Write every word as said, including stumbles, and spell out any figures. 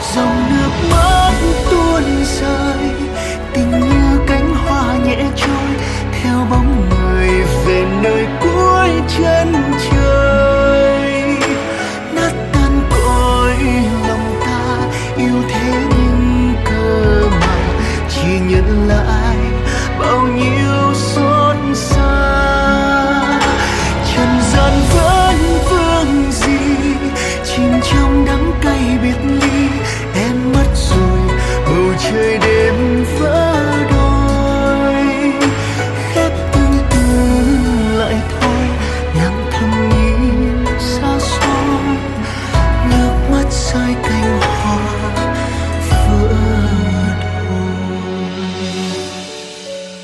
dòng nước mắt tuôn rơi, tình như cánh hoa nhẹ trôi theo bóng người về nơi cuối chân trời. Nát tan cõi lòng ta yêu thế nhưng cơ mà chỉ nhận lại bao nhiêu xót xa. Trần gian vẫn vương gì chìm trong đắng cay biệt